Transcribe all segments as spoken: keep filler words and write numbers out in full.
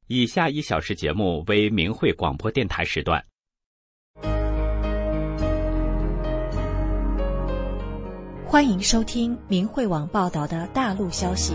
以下一小时节目为明慧广播电台时段。 欢迎收听明慧网报道的大陆消息。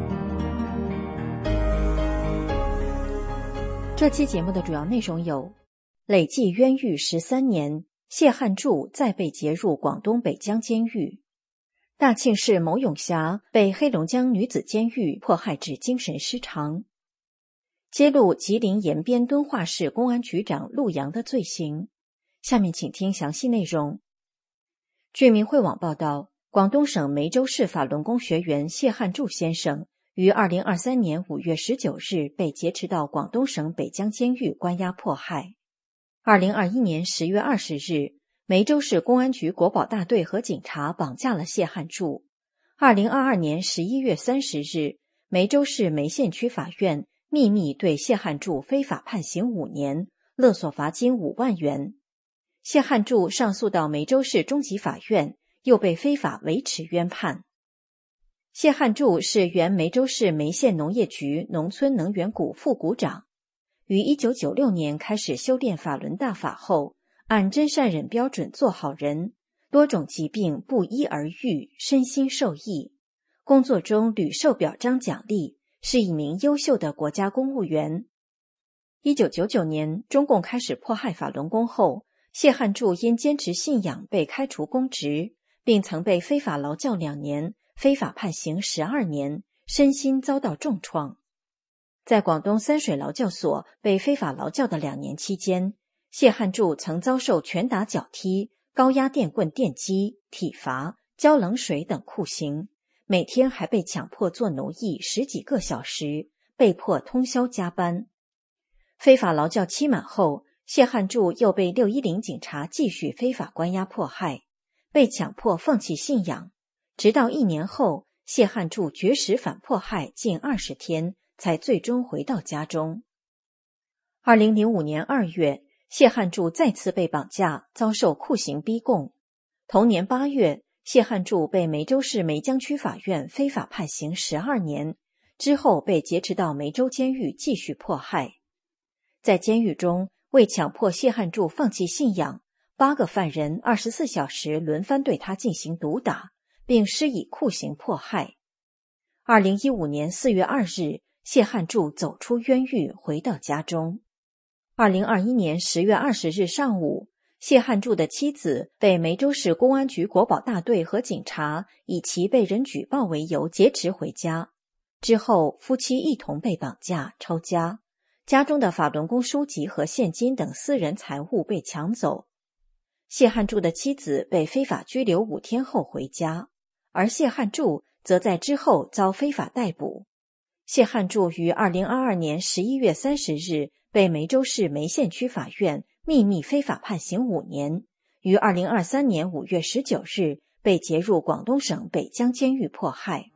这期节目的主要内容有：累计冤狱十三年，谢汉柱再被劫入广东北江监狱；大庆市某永霞被黑龙江女子监狱迫害致精神失常；揭露吉林延边敦化市公安局长陆阳的罪行。下面请听详细内容。据明慧网报道，广东省梅州市法轮功学员谢汉柱先生于二零二三年五月十九日被劫持到广东省北江监狱关押迫害。二零二一年十月二十日，梅州市公安局国保大队和警察绑架了谢汉柱。二零二二年十一月三十日，梅州市梅县区法院秘密对谢汉柱非法判刑五年，勒索罚金五万元。谢汉柱上诉到梅州市中级法院，又被非法维持冤判。谢汉柱是原梅州市梅县农业局农村能源股副股长，于一九九六年开始修炼法轮大法后，按真善忍标准做好人，多种疾病不医而愈，身心受益，工作中屡受表彰奖励，是一名优秀的国家公务员。一九九九年，中共开始迫害法轮功后，谢汉柱因坚持信仰被开除公职，并曾被非法劳教两年，非法判刑十二年，身心遭到重创。在广东三水劳教所被非法劳教的两年期间，谢汉柱曾遭受拳打脚踢、高压电棍电击、体罚、浇冷水等酷刑，每天还被强迫做奴役十几个小时，被迫通宵加班。非法劳教期满后，谢汉柱又被六一零警察继续非法关押迫害，被强迫放弃信仰，直到一年后，谢汉柱绝食反迫害近二十天，才最终回到家中。二零零五年二月，谢汉柱再次被绑架，遭受酷刑逼供。同年八月，谢汉柱被梅州市梅江区法院非法判刑十二年，之后被劫持到梅州监狱继续迫害。在监狱中，为强迫谢汉柱放弃信仰，八个犯人二十四小时轮番对他进行毒打，并施以酷刑迫害。二零一五年四月二日，谢汉柱走出冤狱，回到家中。二零二一年十月二十日上午，谢汉柱的妻子被梅州市公安局国保大队和警察以其被人举报为由劫持回家。之后，夫妻一同被绑架、抄家，家中的法轮功书籍和现金等私人财物被抢走。谢汉柱的妻子被非法拘留五天后回家，而谢汉柱则在之后遭非法逮捕。谢汉柱于二零二二年十一月三十日被梅州市梅县区法院秘密非法判刑五年，于二零二三年五月十九日被劫入广东省北江监狱迫害。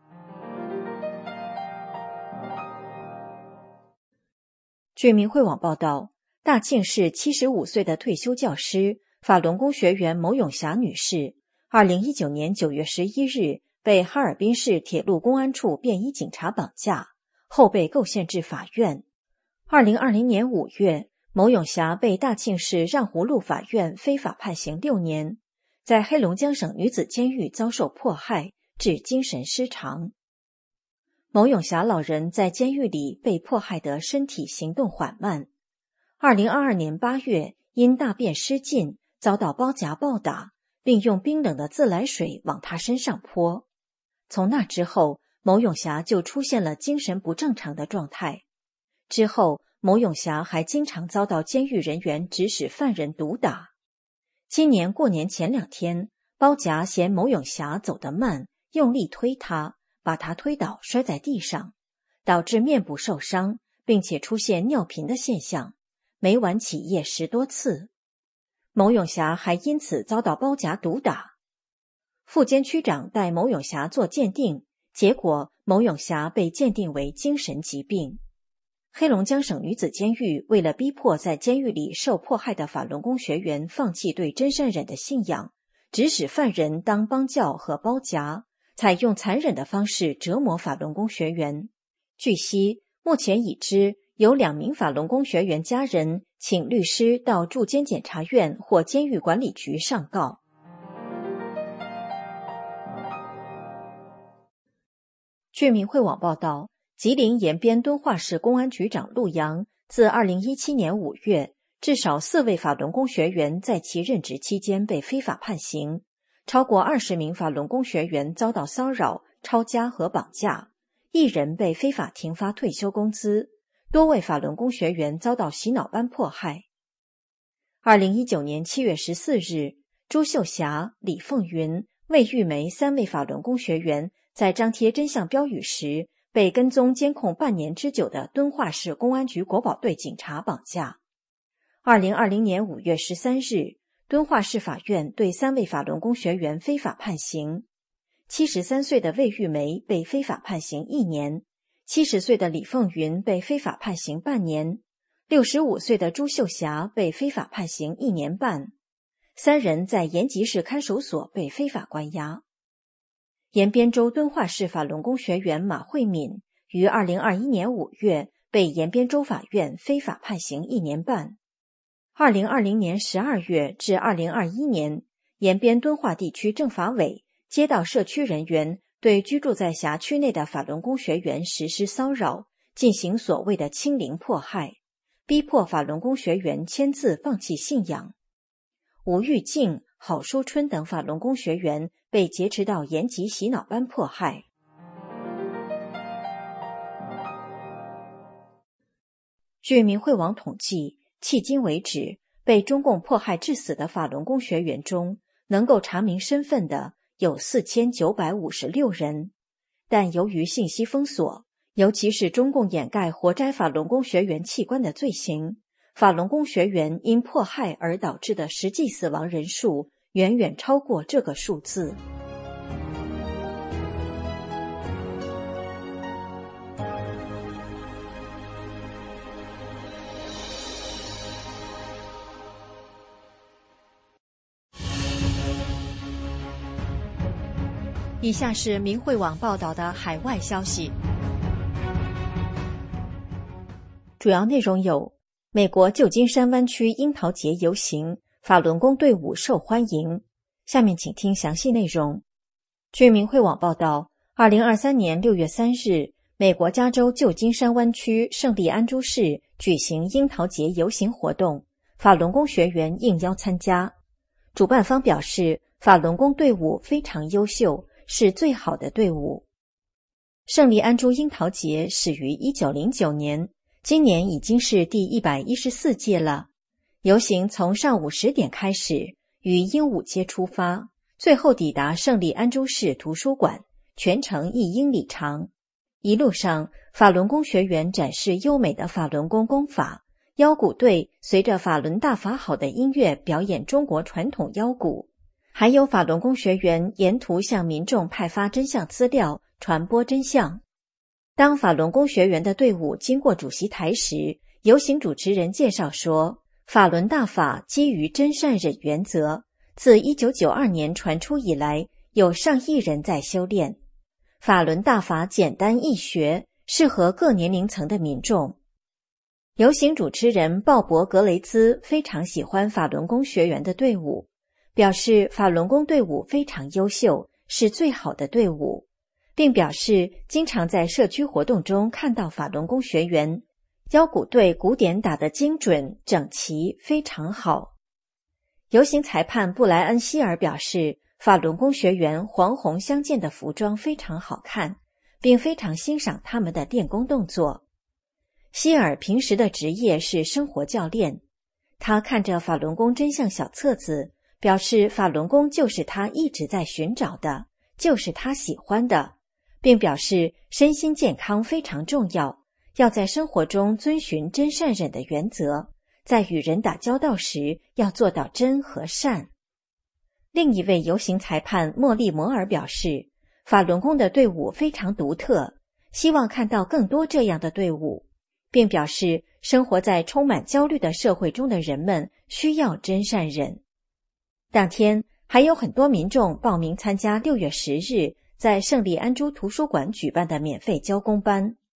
据明慧网报道，大庆市七十五岁的退休教师、法轮功学员某永霞女士，二零一九年九月十一日被哈尔滨市铁路公安处便衣警察绑架，后被构陷至法院。二零二零年五月，某永霞被大庆市让湖路法院非法判刑六年，在黑龙江省女子监狱遭受迫害，致精神失常。某永霞老人在监狱里被迫害得身体行动缓慢。二零二二年八月，因大便失禁，遭到包夹暴打，并用冰冷的自来水往他身上泼。从那之后，某永霞就出现了精神不正常的状态。之后，某永霞还经常遭到监狱人员指使犯人毒打。今年过年前两天，包夹嫌某永霞走得慢，用力推他，把他推倒摔在地上，导致面部受伤，并且出现尿频的现象，每晚起夜十多次。某永霞还因此遭到包夹毒打。副监区长带某永霞做鉴定，结果某永霞被鉴定为精神疾病。黑龙江省女子监狱为了逼迫在监狱里受迫害的法轮功学员放弃对真善忍的信仰，指使犯人当帮教和包夹，采用残忍的方式折磨法轮功学员。据悉，目前已知有两名法轮功学员家人请律师到驻监检察院或监狱管理局上告。据明慧网报道，吉林延边敦化市公安局长陆阳自二零一七年五月，至少四位法轮功学员在其任职期间被非法判刑，超过二十名法轮功学员遭到骚扰、抄家和绑架，一人被非法停发退休工资，多位法轮功学员遭到洗脑班迫害。二零一九年七月十四日，朱秀霞、李凤云、魏玉梅三位法轮功学员在张贴真相标语时，被跟踪监控半年之久的敦化市公安局国保队警察绑架。二零二零年五月十三日，敦化市法院对三位法轮功学员非法判刑。七十三岁的魏玉梅被非法判刑一年，七十岁的李凤云被非法判刑半年，六十五岁的朱秀霞被非法判刑一年半。三人在延吉市看守所被非法关押。延边州敦化市法轮功学员马慧敏于二零二一年五月被延边州法院非法判刑一年半。二零二零年十二月至二零二一年，延边敦化地区政法委接到社区人员对居住在辖区内的法轮功学员实施骚扰，进行所谓的清零迫害，逼迫法轮功学员签字放弃信仰。吴玉静、郝淑春等法轮功学员被劫持到延吉洗脑班迫害。据明慧网统计，迄今为止，被中共迫害致死的法轮功学员中，能够查明身份的有四千九百五十六人，但由于信息封锁，尤其是中共掩盖活摘法轮功学员器官的罪行，法轮功学员因迫害而导致的实际死亡人数远远超过这个数字。以下是明慧网报道的海外消息，主要内容有：美国旧金山湾区樱桃节游行，法轮功队伍受欢迎。下面请听详细内容。据明慧网报道，二零二三年六月三日，美国加州旧金山湾区圣地安珠市举行樱桃节游行活动，法轮功学员应邀参加。主办方表示，法轮功队伍非常优秀，是最好的队伍。圣地安珠樱桃节始于一九零九年，今年已经是第一百一十四届了。游行从上午十点开始，于鹦鹉街出发，最后抵达圣地安珠市图书馆，全程一英里长。一路上，法轮功学员展示优美的法轮功功法，腰鼓队随着法轮大法好的音乐表演中国传统腰鼓，还有法轮功学员沿途向民众派发真相资料，传播真相。当法轮功学员的队伍经过主席台时，游行主持人介绍说，法轮大法基于真善忍原则，自一九九二年传出以来，有上亿人在修炼。法轮大法简单易学，适合各年龄层的民众。游行主持人鲍勃·格雷兹非常喜欢法轮功学员的队伍，表示法轮功队伍非常优秀，是最好的队伍，并表示经常在社区活动中看到法轮功学员，腰鼓队鼓点打得精准、整齐，非常好。游行裁判布莱恩·希尔表示，法轮功学员黄红相间的服装非常好看，并非常欣赏他们的电工动作。希尔平时的职业是生活教练，他看着法轮功真相小册子，表示法轮功就是他一直在寻找的，就是他喜欢的，并表示身心健康非常重要，要在生活中遵循真善忍的原则，在与人打交道时要做到真和善。另一位游行裁判莫利摩尔表示，法轮功的队伍非常独特，希望看到更多这样的队伍，并表示生活在充满焦虑的社会中的人们需要真善忍。当天还有很多民众报名参加六月十日在圣地安珠图书馆举办的免费交功班。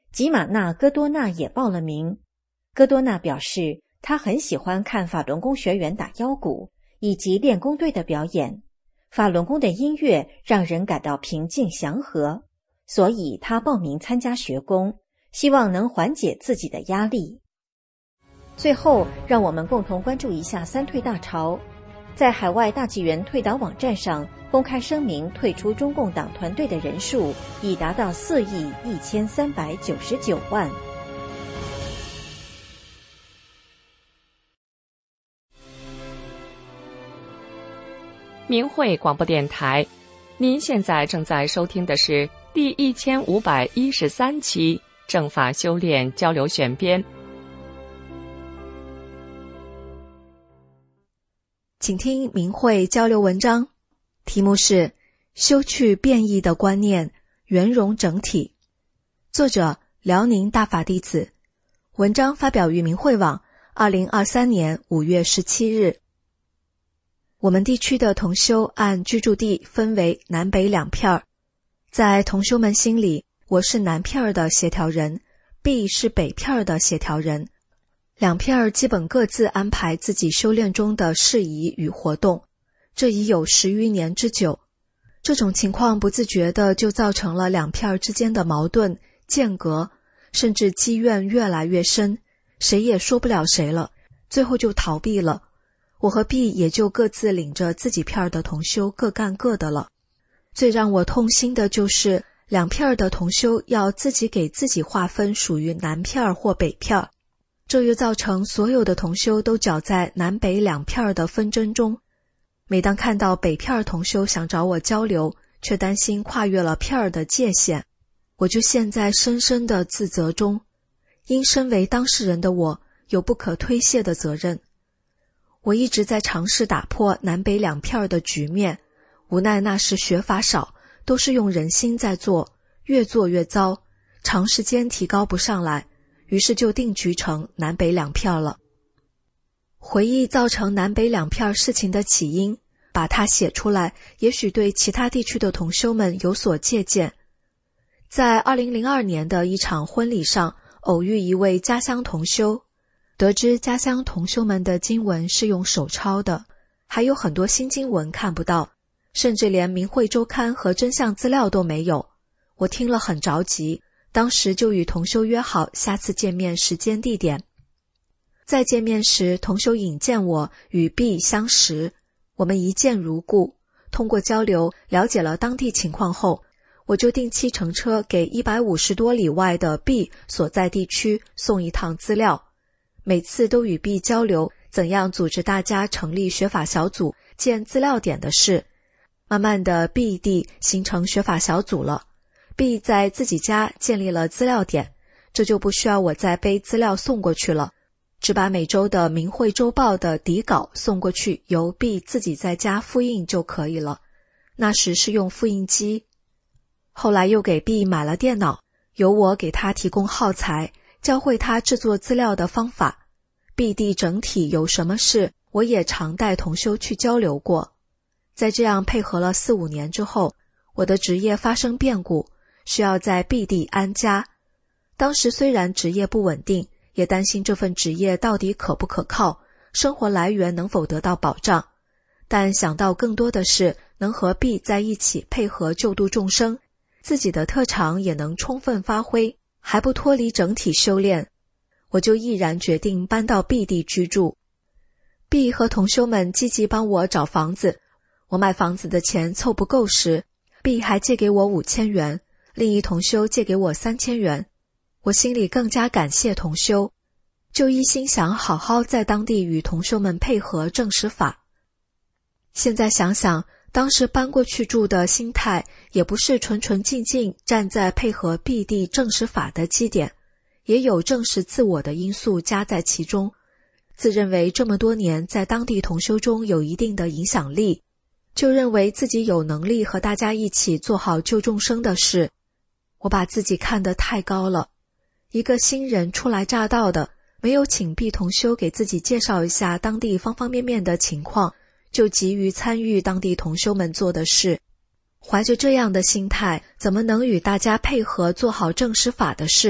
吉玛纳·戈多纳也报了名。戈多纳表示，他很喜欢看法轮功学员打腰鼓以及练功队的表演，法轮功的音乐让人感到平静祥和，所以他报名参加学功，希望能缓解自己的压力。最后，让我们共同关注一下三退大潮。在海外大纪元退党网站上公开声明退出中共党团队的人数已达到四亿一千三百九十九万。 明慧广播电台，您现在正在收听的是第一千五百一十三期正法修炼交流选编。 请听明慧交流文章，题目是修去变异的观念，圆融整体。作者辽宁大法弟子。文章发表于明慧网二零二三年五月十七日。我们地区的同修按居住地分为南北两片儿，在同修们心里，我是南片儿的协调人， B 是北片儿的协调人。两片儿基本各自安排自己修炼中的事宜与活动，这已有十余年之久。这种情况不自觉地就造成了两片儿之间的矛盾、间隔，甚至积怨越来越深，谁也说不了谁了，最后就逃避了。我和 B 也就各自领着自己片儿的同修各干各的了。最让我痛心的就是两片儿的同修要自己给自己划分属于南片儿或北片儿，这又造成所有的同修都搅在南北两片儿的纷争中。每当看到北片儿同修想找我交流，却担心跨越了片儿的界限，我就陷在深深的自责中。因身为当事人的我有不可推卸的责任。我一直在尝试打破南北两片儿的局面，无奈那时学法少，都是用人心在做，越做越糟，长时间提高不上来，于是就定局成南北两片了。回忆造成南北两片事情的起因，把它写出来，也许对其他地区的同修们有所借鉴。在二零零二年的一场婚礼上，偶遇一位家乡同修，得知家乡同修们的经文是用手抄的，还有很多新经文看不到，甚至连明慧周刊和真相资料都没有。我听了很着急，当时就与同修约好下次见面时间地点。再见面时，同修引荐我与 B 相识，我们一见如故。通过交流了解了当地情况后，我就定期乘车给一百五十多里外的 B 所在地区送一趟资料，每次都与 B 交流怎样组织大家成立学法小组建资料点的事。慢慢的 B 地形成学法小组了， B 在自己家建立了资料点，这就不需要我再背资料送过去了，只把每周的明慧周报的底稿送过去，由 B 自己在家复印就可以了。那时是用复印机。后来又给 B 买了电脑，由我给他提供耗材，教会他制作资料的方法。 B 地整体有什么事，我也常带同修去交流过。在这样配合了四五年之后，我的职业发生变故，需要在 B 地安家。当时虽然职业不稳定，也担心这份职业到底可不可靠，生活来源能否得到保障，但想到更多的是能和 B 在一起配合救度众生，自己的特长也能充分发挥，还不脱离整体修炼，我就毅然决定搬到 B 地居住。 B 和同修们积极帮我找房子，我买房子的钱凑不够时， B 还借给我五千元，另一同修借给我三千元。我心里更加感谢同修，就一心想好好在当地与同修们配合证实法。现在想想，当时搬过去住的心态也不是纯纯净净站在配合 B 地证实法的基点，也有证实自我的因素加在其中。自认为这么多年在当地同修中有一定的影响力，就认为自己有能力和大家一起做好救众生的事。我把自己看得太高了，一个新人初来乍到的，没有请 B 同修给自己介绍一下当地方方面面的情况，就急于参与当地同修们做的事。怀着这样的心态，怎么能与大家配合做好证实法的事？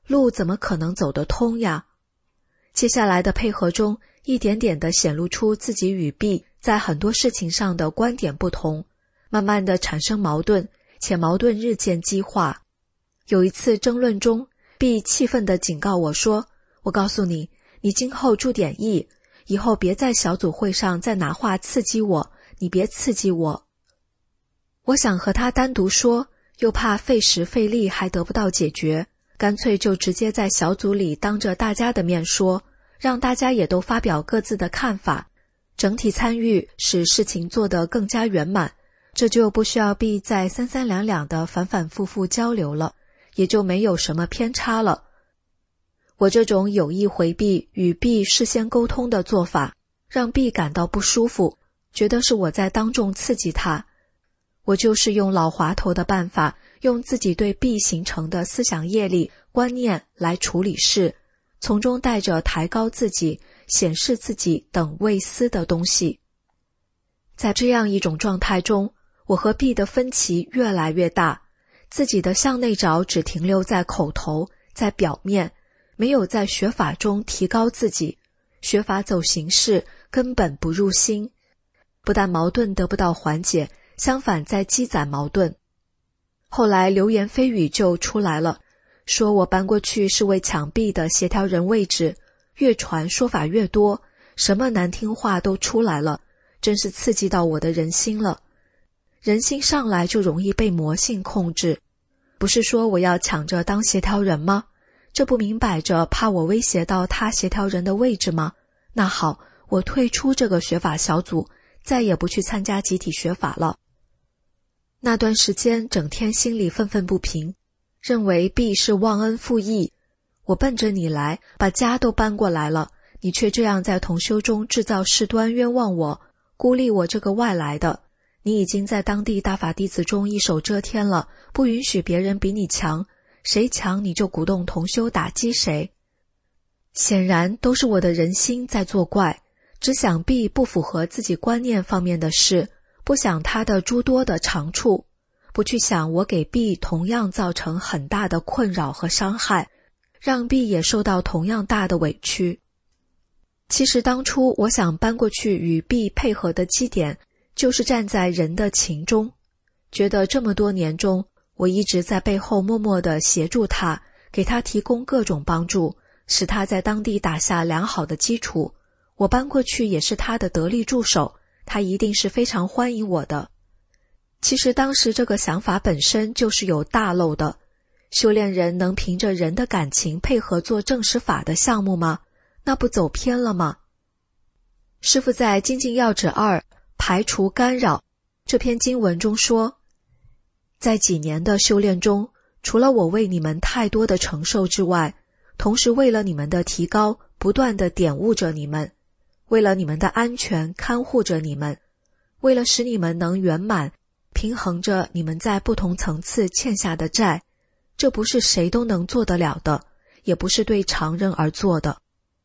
路怎么可能走得通呀？接下来的配合中，一点点地显露出自己与 B 在很多事情上的观点不同，慢慢地产生矛盾，且矛盾日渐激化。有一次争论中， B 气愤地警告我说，我告诉你，你今后注点意，以后别在小组会上再拿话刺激我，你别刺激我。我想和他单独说，又怕费时费力还得不到解决，干脆就直接在小组里当着大家的面说，让大家也都发表各自的看法，整体参与使事情做得更加圆满，这就不需要 B 再三三两两的反反复复交流了，也就没有什么偏差了。我这种有意回避与 B 事先沟通的做法，让 B 感到不舒服，觉得是我在当众刺激他。我就是用老滑头的办法，用自己对 B 形成的思想业力、观念来处理事，从中带着抬高自己、显示自己等未思的东西。在这样一种状态中，我和 B 的分歧越来越大，自己的向内找只停留在口头，在表面，没有在学法中提高自己，学法走形式，根本不入心。不但矛盾得不到缓解，相反在积攒矛盾。后来流言蜚语就出来了，说我搬过去是为抢 B 的协调人位置，越传说法越多，什么难听话都出来了，真是刺激到我的人心了。人心上来就容易被魔性控制，不是说我要抢着当协调人吗？这不明摆着怕我威胁到他协调人的位置吗？那好，我退出这个学法小组，再也不去参加集体学法了。那段时间整天心里愤愤不平，认为 B 是忘恩负义，我奔着你来，把家都搬过来了，你却这样在同修中制造事端，冤枉我，孤立我这个外来的。你已经在当地大法弟子中一手遮天了，不允许别人比你强，谁强你就鼓动同修打击谁。显然都是我的人心在作怪，只想 B 不符合自己观念方面的事，不想他的诸多的长处，不去想我给 B 同样造成很大的困扰和伤害，让 B 也受到同样大的委屈。其实当初我想搬过去与 B 配合的基点，就是站在人的情中，觉得这么多年中，我一直在背后默默地协助他，给他提供各种帮助，使他在当地打下良好的基础。我搬过去也是他的得力助手，他一定是非常欢迎我的。其实当时这个想法本身就是有大漏的，修炼人能凭着人的感情配合做正实法的项目吗？那不走偏了吗？师父在《精进要旨二排除干扰》这篇经文中说，在几年的修炼中，除了我为你们太多的承受之外，同时为了你们的提高，不断地点悟着你们，为了你们的安全看护着你们，为了使你们能圆满平衡着你们在不同层次欠下的债，这不是谁都能做得了的，也不是对常人而做的。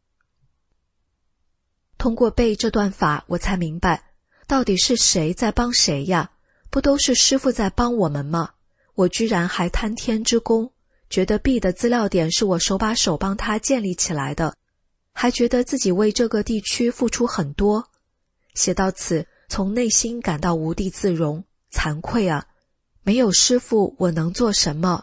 通过背这段法，我才明白到底是谁在帮谁呀？不都是师父在帮我们吗？我居然还贪天之功，觉得 B 的资料点是我手把手帮他建立起来的，还觉得自己为这个地区付出很多。写到此，从内心感到无地自容，惭愧啊！没有师父，我能做什么？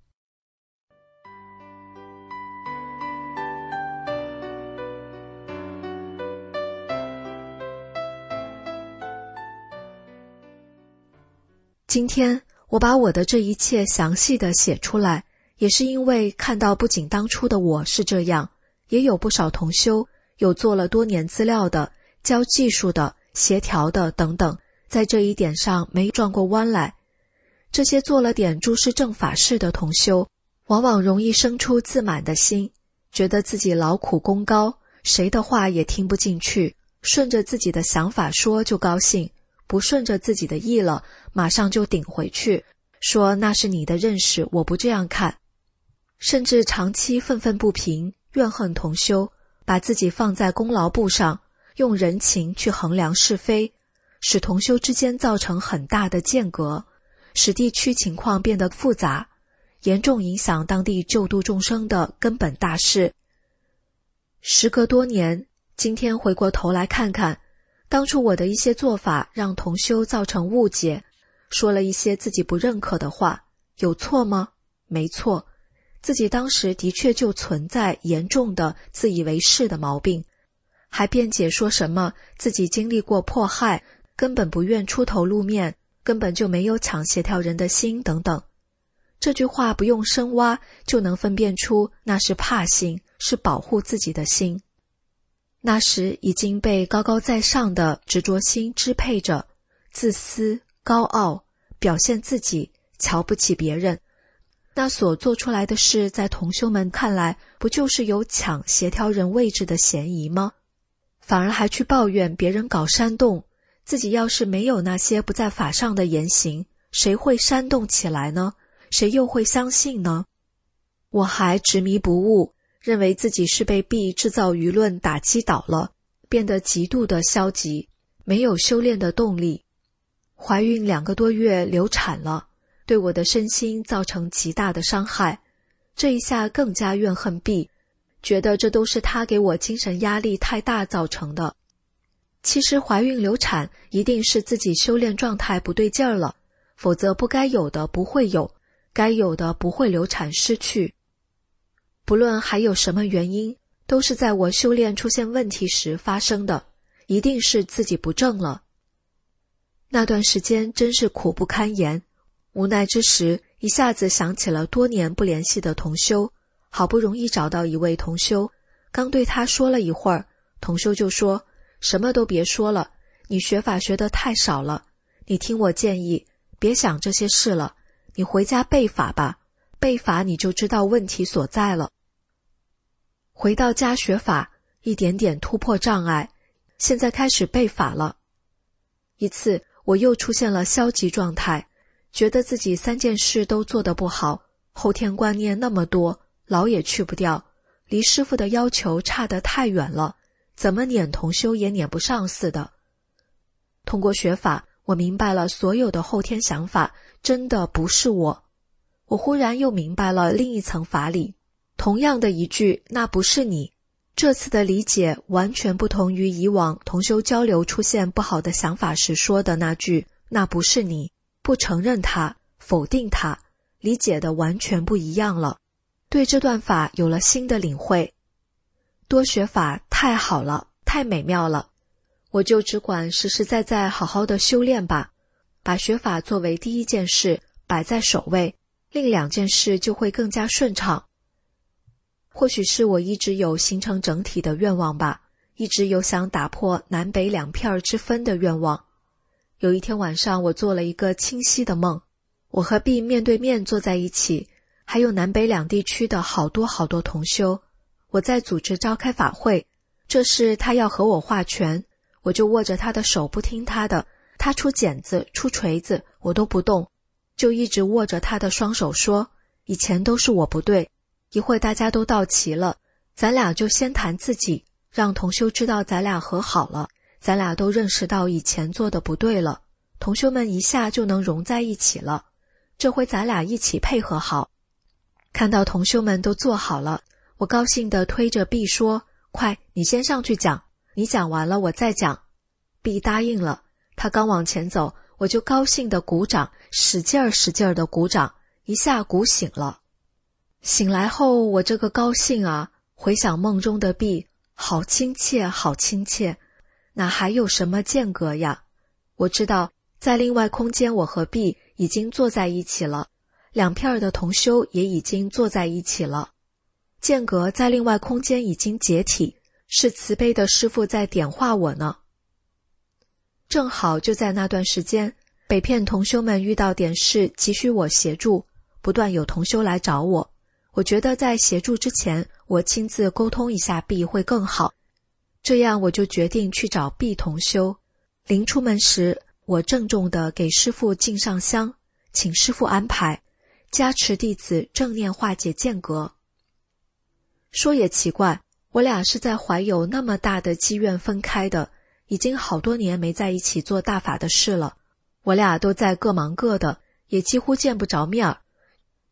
今天我把我的这一切详细的写出来，也是因为看到不仅当初的我是这样，也有不少同修，有做了多年资料的、教技术的、协调的等等，在这一点上没转过弯来。这些做了点诸事正法事的同修，往往容易生出自满的心，觉得自己劳苦功高，谁的话也听不进去，顺着自己的想法说就高兴，不顺着自己的意了，马上就顶回去，说那是你的认识，我不这样看。甚至长期愤愤不平，怨恨同修，把自己放在功劳簿上，用人情去衡量是非，使同修之间造成很大的间隔，使地区情况变得复杂。 严重影响当地救度众生的根本大事。时隔多年，今天回过头来看看，当初我的一些做法让同修造成误解，说了一些自己不认可的话，有错吗？没错，自己当时的确就存在严重的自以为是的毛病，还辩解说什么自己经历过迫害，根本不愿出头露面，根本就没有抢协调人的心等等。这句话不用深挖就能分辨出那是怕心，是保护自己的心。那时已经被高高在上的执着心支配着，自私、高傲，表现自己，瞧不起别人。那所做出来的事，在同修们看来，不就是有抢协调人位置的嫌疑吗？反而还去抱怨别人搞煽动，自己要是没有那些不在法上的言行，谁会煽动起来呢？谁又会相信呢？我还执迷不悟，认为自己是被币制造舆论打击倒了，变得极度的消极，没有修炼的动力。怀孕两个多月流产了，对我的身心造成极大的伤害，这一下更加怨恨币，觉得这都是他给我精神压力太大造成的。其实怀孕流产一定是自己修炼状态不对劲儿了，否则不该有的不会有，该有的不会流产失去。不论还有什么原因，都是在我修炼出现问题时发生的，一定是自己不正了。那段时间真是苦不堪言，无奈之时，一下子想起了多年不联系的同修，好不容易找到一位同修，刚对他说了一会儿，同修就说，什么都别说了，你学法学得太少了，你听我建议，别想这些事了，你回家背法吧，背法你就知道问题所在了。回到家学法，一点点突破障碍，现在开始背法了。一次我又出现了消极状态，觉得自己三件事都做得不好，后天观念那么多，牢也去不掉，离师父的要求差得太远了，怎么撵同修也撵不上似的。通过学法，我明白了所有的后天想法真的不是我。我忽然又明白了另一层法理，同样的一句那不是你，这次的理解完全不同于以往同修交流出现不好的想法时说的那句那不是你，不承认它，否定它，理解的完全不一样了，对这段法有了新的领会。多学法太好了，太美妙了，我就只管实实在在好好的修炼吧，把学法作为第一件事摆在首位，另两件事就会更加顺畅。或许是我一直有形成整体的愿望吧，一直有想打破南北两片之分的愿望。有一天晚上，我做了一个清晰的梦，我和毕面对面坐在一起，还有南北两地区的好多好多同修，我在组织召开法会，这事他要和我划拳，我就握着他的手不听他的，他出剪子出锤子我都不动，就一直握着他的双手说，以前都是我不对，一会大家都到齐了，咱俩就先谈自己，让同修知道咱俩和好了，咱俩都认识到以前做的不对了，同修们一下就能融在一起了，这回咱俩一起配合好。看到同修们都做好了，我高兴地推着毕说，快，你先上去讲，你讲完了我再讲。毕答应了，他刚往前走，我就高兴地鼓掌，使劲儿使劲儿地鼓掌，一下鼓醒了。醒来后，我这个高兴啊，回想梦中的毕，好亲切好亲切，哪还有什么间隔呀？我知道在另外空间，我和毕已经坐在一起了，两片的同修也已经坐在一起了，间隔在另外空间已经解体，是慈悲的师父在点化我呢。正好就在那段时间，北片同修们遇到点事急需我协助，不断有同修来找我，我觉得在协助之前，我亲自沟通一下毕会更好，这样我就决定去找毕同修。临出门时，我郑重地给师父敬上香，请师父安排，加持弟子正念化解间隔。说也奇怪，我俩是在怀有那么大的机缘分开的，已经好多年没在一起做大法的事了，我俩都在各忙各的，也几乎见不着面儿。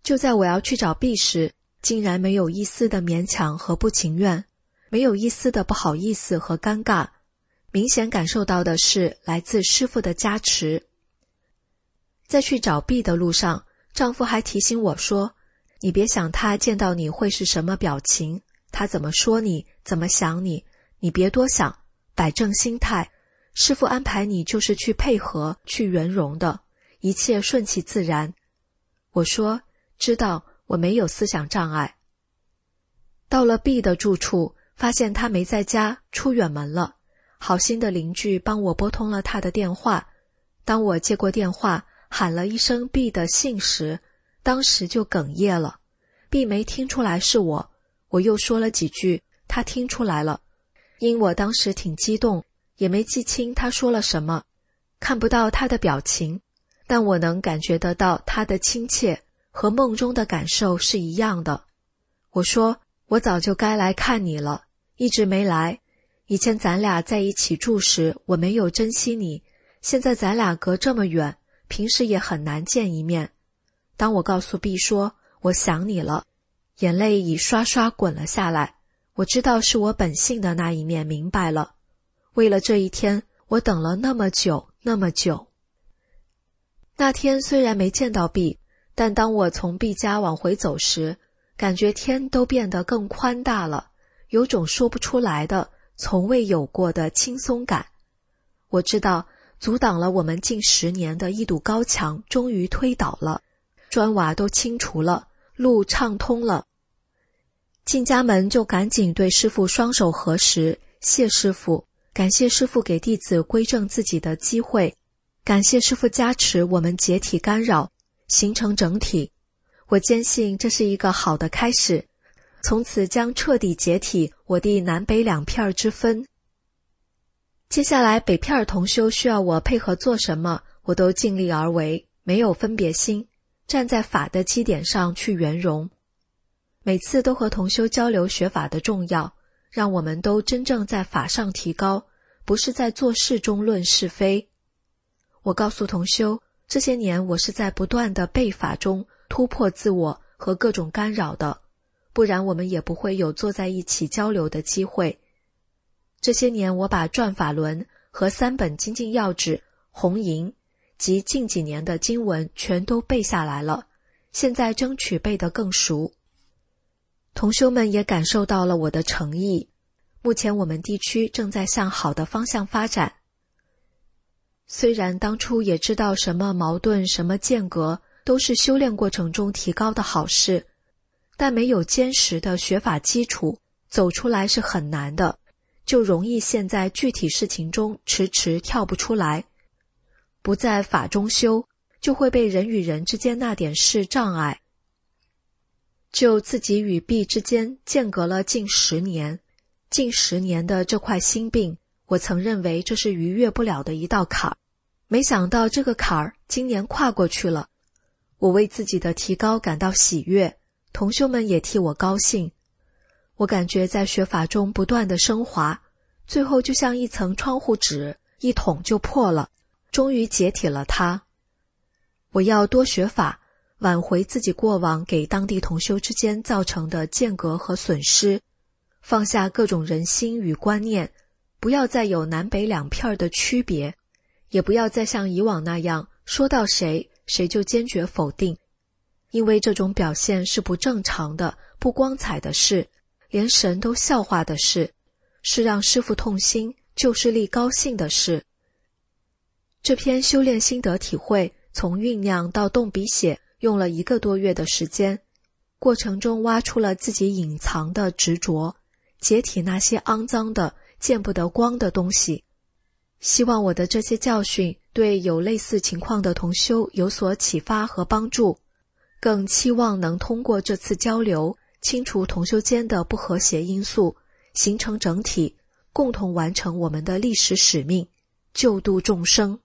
就在我要去找毕时，竟然没有一丝的勉强和不情愿，没有一丝的不好意思和尴尬，明显感受到的是来自师父的加持。在去找毕的路上，丈夫还提醒我说，你别想他见到你会是什么表情，他怎么说你，怎么想你，你别多想，摆正心态，师父安排你就是去配合，去圆融的，一切顺其自然。我说，知道，我没有思想障碍。到了 B 的住处，发现他没在家，出远门了。好心的邻居帮我拨通了他的电话，当我接过电话，喊了一声 B 的姓时，当时就哽咽了。 B 没听出来是我，我又说了几句，他听出来了。因我当时挺激动，也没记清他说了什么，看不到他的表情，但我能感觉得到他的亲切，和梦中的感受是一样的。我说，我早就该来看你了，一直没来。以前咱俩在一起住时，我没有珍惜你，现在咱俩隔这么远，平时也很难见一面。当我告诉 B 说我想你了，眼泪已刷刷滚了下来。我知道是我本性的那一面明白了，为了这一天，我等了那么久那么久。那天虽然没见到 B， 但当我从 B 家往回走时，感觉天都变得更宽大了，有种说不出来的从未有过的轻松感。我知道阻挡了我们近十年的一堵高墙终于推倒了，砖瓦都清除了，路畅通了。进家门就赶紧对师父双手合十，谢师父，感谢师父给弟子归正自己的机会，感谢师父加持我们解体干扰，形成整体。我坚信这是一个好的开始，从此将彻底解体我的南北两片之分。接下来北片同修需要我配合做什么，我都尽力而为，没有分别心，站在法的基点上去圆融。每次都和同修交流学法的重要，让我们都真正在法上提高，不是在做事中论是非。我告诉同修，这些年我是在不断的背法中突破自我和各种干扰的，不然我们也不会有坐在一起交流的机会。这些年我把转法轮和三本精进要旨、红银及近几年的经文全都背下来了，现在争取背得更熟。同修们也感受到了我的诚意，目前我们地区正在向好的方向发展。虽然当初也知道什么矛盾、什么间隔都是修炼过程中提高的好事，但没有坚实的学法基础，走出来是很难的，就容易陷在具体事情中迟迟跳不出来。不在法中修，就会被人与人之间那点事障碍。就自己与 B 之间间隔了近十年，近十年的这块心病，我曾认为这是逾越不了的一道坎儿，没想到这个坎儿今年跨过去了。我为自己的提高感到喜悦，同修们也替我高兴。我感觉在学法中不断的升华，最后就像一层窗户纸，一捅就破了，终于解体了它。我要多学法，挽回自己过往给当地同修之间造成的间隔和损失，放下各种人心与观念，不要再有南北两片的区别，也不要再像以往那样说到谁谁就坚决否定，因为这种表现是不正常的、不光彩的事，连神都笑话的事，是让师父痛心、救世力高兴的事。这篇修炼心得体会从酝酿到动笔写用了一个多月的时间，过程中挖出了自己隐藏的执着，解体那些肮脏的、见不得光的东西。希望我的这些教训对有类似情况的同修有所启发和帮助，更期望能通过这次交流，清除同修间的不和谐因素，形成整体，共同完成我们的历史使命，救度众生。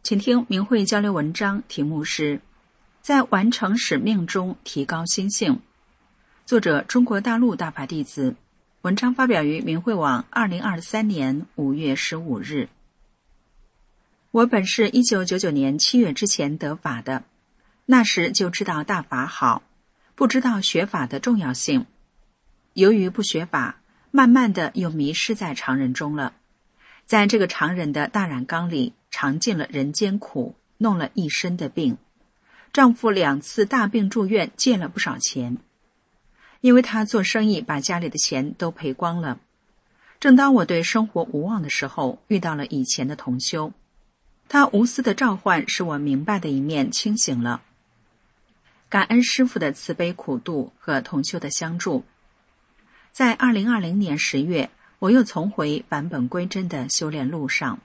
请听明慧交流文章，题目是在完成使命中提高心性。作者中国大陆大法弟子，文章发表于明慧网二零二三年五月十五日。我本是一九九九年七月之前得法的，那时就知道大法好，不知道学法的重要性。由于不学法，慢慢的又迷失在常人中了，在这个常人的大染缸里尝尽了人间苦，弄了一身的病。丈夫两次大病住院，借了不少钱，因为他做生意把家里的钱都赔光了。正当我对生活无望的时候，遇到了以前的同修，他无私的召唤使我明白的一面清醒了。感恩师父的慈悲苦度和同修的相助，在二零二零年十月，我又重回返本归真的修炼路上。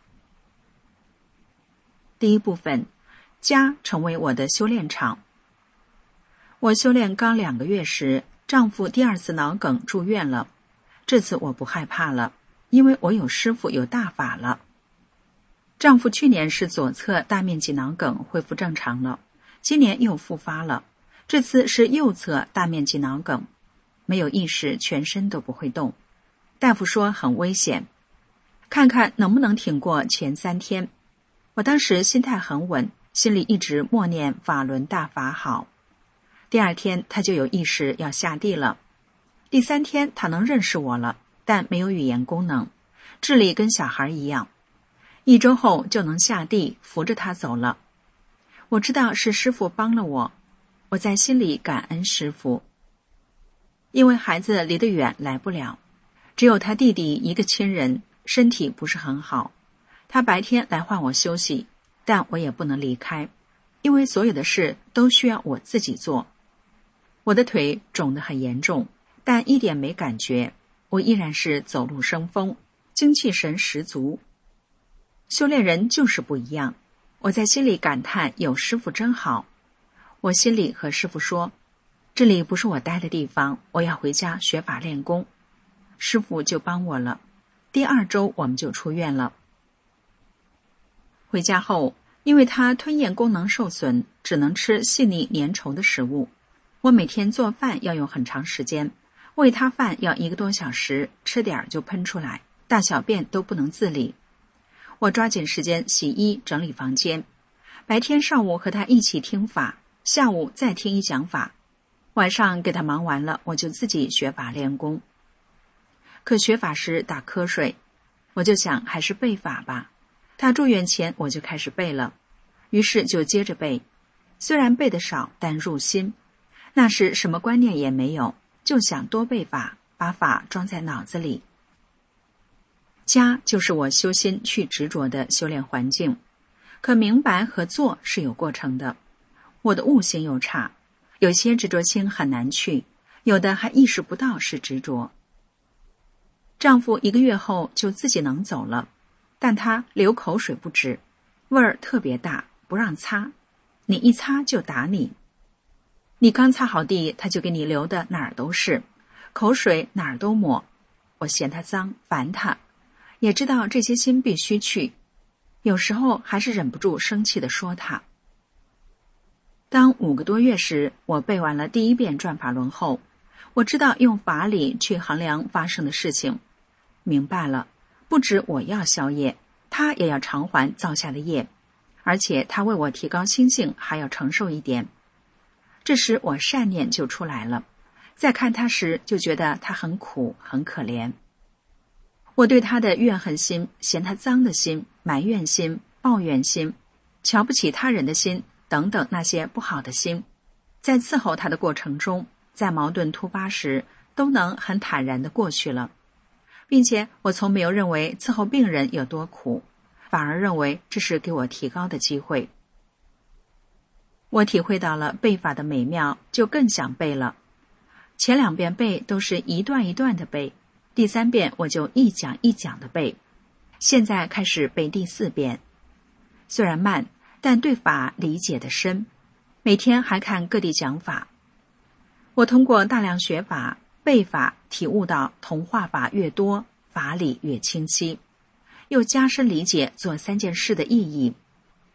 第一部分，家成为我的修炼场。我修炼刚两个月时，丈夫第二次脑梗住院了。这次我不害怕了，因为我有师父，有大法了。丈夫去年是左侧大面积脑梗恢复正常了，今年又复发了，这次是右侧大面积脑梗，没有意识，全身都不会动。大夫说很危险，看看能不能挺过前三天。我当时心态很稳，心里一直默念法轮大法好。第二天他就有意识要下地了，第三天他能认识我了，但没有语言功能，智力跟小孩一样。一周后就能下地，扶着他走了。我知道是师父帮了我，我在心里感恩师父。因为孩子离得远来不了，只有他弟弟一个亲人，身体不是很好，他白天来唤我休息，但我也不能离开，因为所有的事都需要我自己做。我的腿肿得很严重，但一点没感觉，我依然是走路生风，精气神十足。修炼人就是不一样，我在心里感叹有师父真好。我心里和师父说，这里不是我待的地方，我要回家学法练功。师父就帮我了，第二周我们就出院了。回家后，因为他吞咽功能受损，只能吃细腻粘稠的食物。我每天做饭要用很长时间，喂他饭要一个多小时，吃点就喷出来，大小便都不能自理。我抓紧时间洗衣整理房间，白天上午和他一起听法，下午再听一讲法，晚上给他忙完了，我就自己学法练功。可学法时打瞌睡，我就想还是背法吧。他住院前我就开始背了，于是就接着背，虽然背得少，但入心。那时什么观念也没有，就想多背法，把法装在脑子里。家就是我修心去执着的修炼环境，可明白和做是有过程的。我的悟性又差，有些执着心很难去，有的还意识不到是执着。丈夫一个月后就自己能走了，但他流口水不止，味儿特别大，不让擦，你一擦就打你。你刚擦好地，他就给你流的哪儿都是，口水哪儿都抹。我嫌他脏，烦他，也知道这些心必须去，有时候还是忍不住生气地说他。当五个多月时，我背完了第一遍转法轮后，我知道用法理去衡量发生的事情，明白了，不止我要消业，他也要偿还造下的业，而且他为我提高心性还要承受一点。这时我善念就出来了，再看他时就觉得他很苦很可怜。我对他的怨恨心、嫌他脏的心、埋怨心、抱怨心、瞧不起他人的心等等那些不好的心，在伺候他的过程中，在矛盾突发时都能很坦然地过去了，并且我从没有认为伺候病人有多苦，反而认为这是给我提高的机会。我体会到了背法的美妙，就更想背了。前两遍背都是一段一段的背，第三遍我就一讲一讲的背，现在开始背第四遍。虽然慢，但对法理解的深，每天还看各地讲法。我通过大量学法、背法，体悟到同化法越多，法理越清晰，又加深理解做三件事的意义。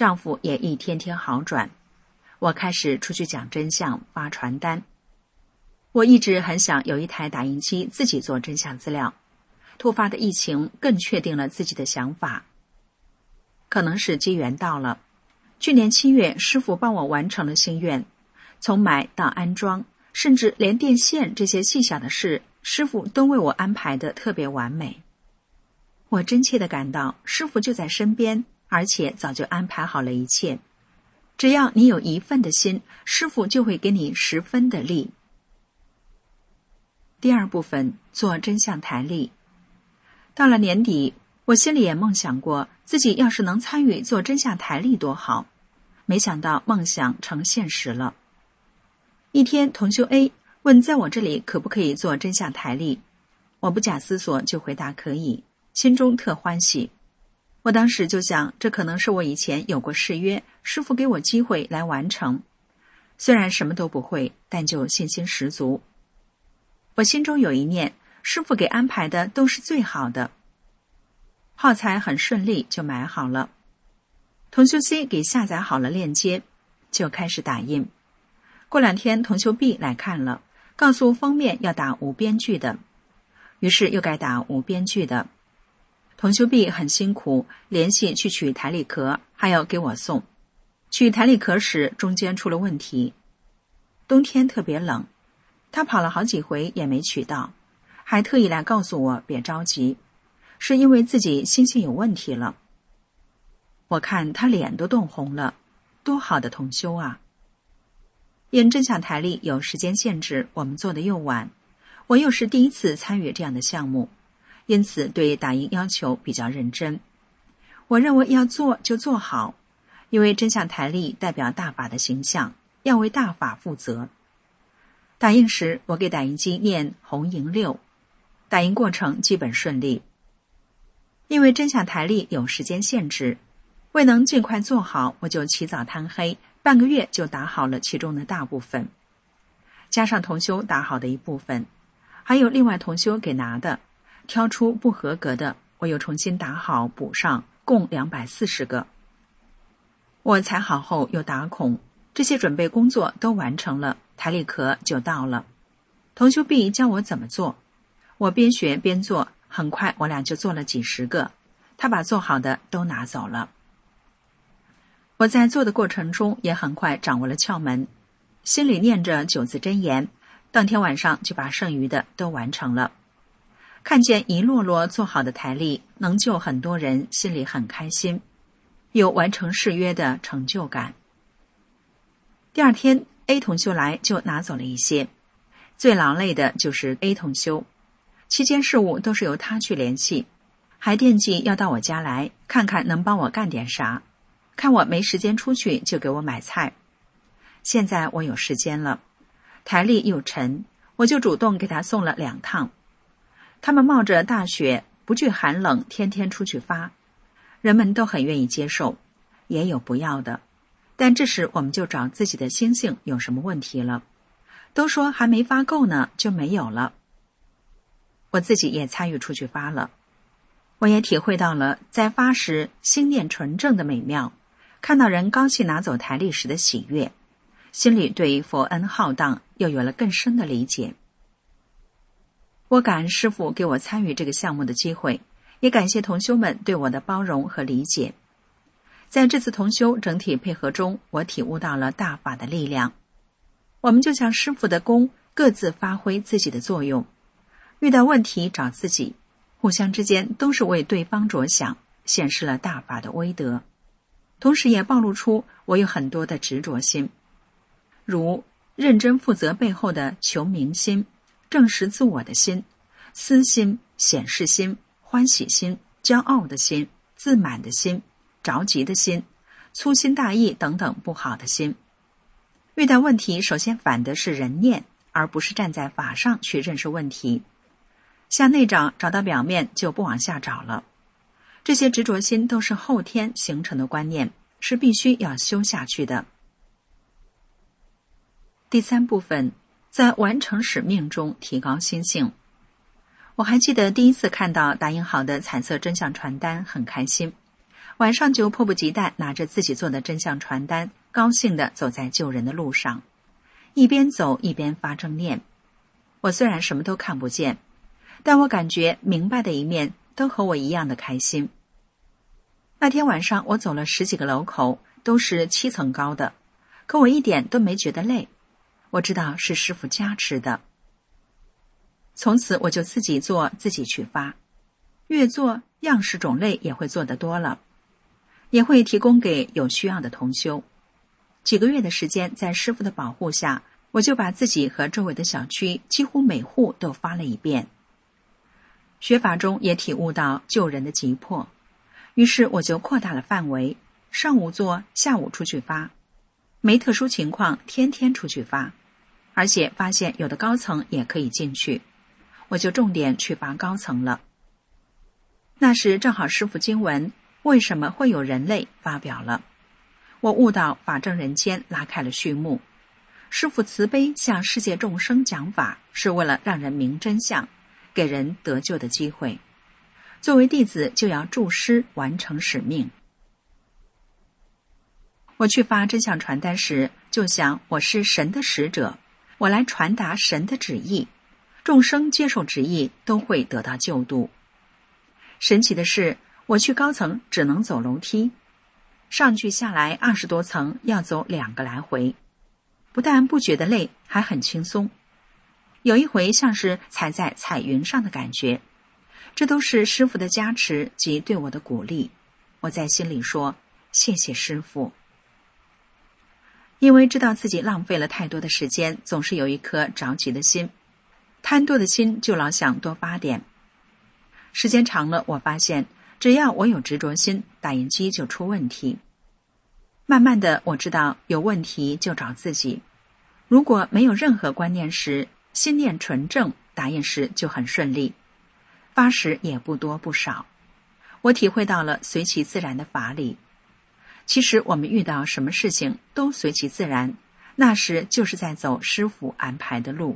丈夫也一天天好转。我开始出去讲真相，发传单。我一直很想有一台打印机自己做真相资料。突发的疫情更确定了自己的想法。可能是机缘到了，去年七月，师傅帮我完成了心愿，从买到安装，甚至连电线这些细小的事，师傅都为我安排得特别完美。我真切地感到师傅就在身边，而且早就安排好了一切。只要你有一份的心，师傅就会给你十分的力。第二部分，做真相台历。到了年底，我心里也梦想过自己要是能参与做真相台历多好，没想到梦想成现实了。一天，同修 A 问在我这里可不可以做真相台历，我不假思索就回答可以，心中特欢喜。我当时就想，这可能是我以前有过誓约，师父给我机会来完成。虽然什么都不会，但就信心十足。我心中有一念，师父给安排的都是最好的。耗材很顺利就买好了，同修 C 给下载好了链接，就开始打印。过两天同修 B 来看了，告诉封面要打无边距的，于是又该打无边距的。同修 B 很辛苦，联系去取台历壳，还要给我送。取台历壳时中间出了问题，冬天特别冷，他跑了好几回也没取到，还特意来告诉我别着急，是因为自己心性有问题了。我看他脸都冻红了，多好的同修啊！因真相台历有时间限制，我们做的又晚，我又是第一次参与这样的项目，因此对打印要求比较认真。我认为要做就做好，因为真相台历代表大法的形象，要为大法负责。打印时，我给打印机念红银六，打印过程基本顺利。因为真相台历有时间限制，未能尽快做好，我就起早贪黑，半个月就打好了其中的大部分，加上同修打好的一部分，还有另外同修给拿的，挑出不合格的，我又重新打好补上，共两百四十个。我裁好后又打孔，这些准备工作都完成了，台历壳就到了。同修 B 教我怎么做，我边学边做，很快我俩就做了几十个，他把做好的都拿走了。我在做的过程中也很快掌握了窍门，心里念着九字真言，当天晚上就把剩余的都完成了。看见一摞摞做好的台历能救很多人，心里很开心，有完成誓约的成就感。第二天 A 同修来就拿走了一些，最劳累的就是 A 同修，期间事务都是由他去联系，还惦记要到我家来看看能帮我干点啥，看我没时间出去就给我买菜。现在我有时间了，台历又沉，我就主动给他送了两趟。他们冒着大雪不惧寒冷，天天出去发，人们都很愿意接受，也有不要的，但这时我们就找自己的心性有什么问题了，都说还没发够呢就没有了。我自己也参与出去发了，我也体会到了在发时心念纯正的美妙，看到人高兴拿走台历时的喜悦，心里对佛恩浩荡又有了更深的理解。我感恩师父给我参与这个项目的机会，也感谢同修们对我的包容和理解。在这次同修整体配合中，我体悟到了大法的力量。我们就像师父的功，各自发挥自己的作用，遇到问题找自己，互相之间都是为对方着想，显示了大法的威德。同时也暴露出我有很多的执着心，如认真负责背后的求名心、证实自我的心、私心、显示心、欢喜心、骄傲的心、自满的心、着急的心、粗心大意等等不好的心。遇到问题首先反的是人念，而不是站在法上去认识问题。向内找，找到表面就不往下找了。这些执着心都是后天形成的观念，是必须要修下去的。第三部分，在完成使命中提高心性。我还记得第一次看到打印好的彩色真相传单，很开心。 晚上就迫不及待拿着自己做的真相传单，高兴地走在救人的路上，一边走一边发正念。我虽然什么都看不见，但我感觉明白的一面都和我一样的开心。那天晚上我走了十几个楼口，都是七层高的，可我一点都没觉得累。我知道是师父加持的。从此我就自己做自己去发，越做样式种类也会做得多了，也会提供给有需要的同修。几个月的时间，在师父的保护下，我就把自己和周围的小区几乎每户都发了一遍。学法中也体悟到救人的急迫，于是我就扩大了范围，上午做，下午出去发，没特殊情况天天出去发，而且发现有的高层也可以进去，我就重点去发高层了。那时正好师父经文为什么会有人类发表了，我悟到法正人间拉开了序幕。师父慈悲向世界众生讲法，是为了让人明真相，给人得救的机会。作为弟子就要助师完成使命。我去发真相传单时，就想我是神的使者，我来传达神的旨意，众生接受旨意都会得到救度。神奇的是，我去高层只能走楼梯，上去下来二十多层要走两个来回，不但不觉得累，还很轻松。有一回像是踩在彩云上的感觉，这都是师父的加持及对我的鼓励。我在心里说，谢谢师父。因为知道自己浪费了太多的时间，总是有一颗着急的心，贪多的心就老想多发点。时间长了，我发现只要我有执着心，打印机就出问题。慢慢的，我知道有问题就找自己。如果没有任何观念时，心念纯正，打印时就很顺利，发时也不多不少。我体会到了随其自然的法理。其实我们遇到什么事情都随其自然，那时就是在走师父安排的路。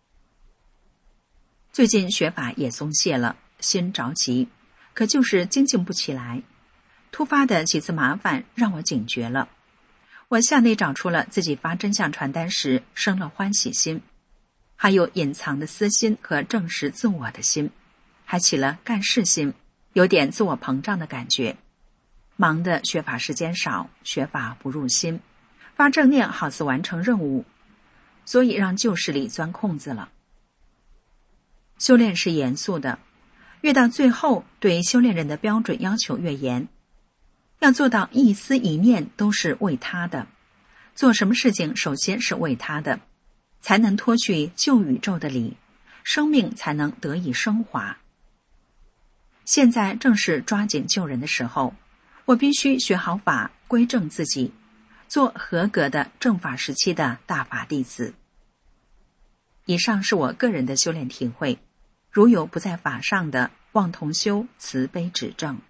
最近学法也松懈了，心着急，可就是精进不起来。突发的几次麻烦让我警觉了，我向内找出了自己发真相传单时生了欢喜心，还有隐藏的私心和证实自我的心，还起了干事心，有点自我膨胀的感觉。忙的学法时间少，学法不入心，发正念好似完成任务，所以让旧事里钻空子了。修炼是严肃的，越到最后，对修炼人的标准要求越严，要做到一思一念都是为他的，做什么事情首先是为他的，才能脱去旧宇宙的理，生命才能得以升华。现在正是抓紧救人的时候，我必须学好法，归正自己，做合格的正法时期的大法弟子。以上是我个人的修炼体会，如有不在法上的，望同修慈悲指正。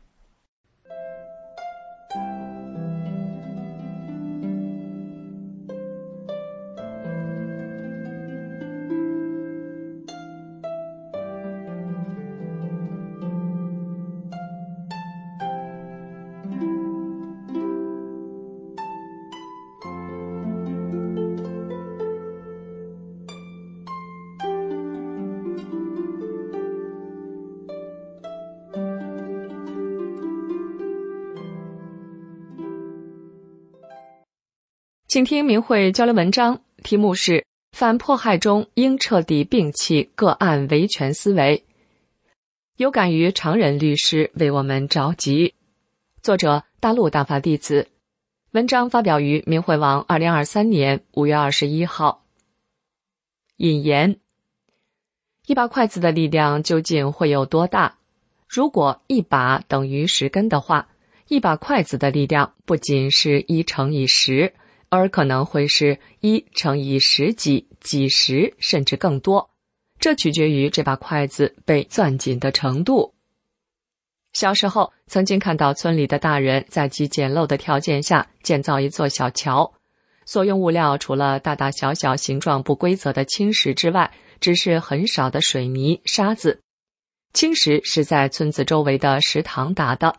请听明慧交流文章，题目是反迫害中应彻底摒弃个案维权思维，有感于常人律师为我们着急。作者大陆大法弟子，文章发表于明慧网二零二三年五月二十一号。引言：一把筷子的力量究竟会有多大？如果一把等于十根的话，一把筷子的力量不仅是一乘以十，而可能会是一乘以十几、几十，甚至更多。这取决于这把筷子被攥紧的程度。小时候曾经看到村里的大人在极简陋的条件下建造一座小桥，所用物料除了大大小小形状不规则的青石之外，只是很少的水泥、沙子。青石是在村子周围的石塘打的，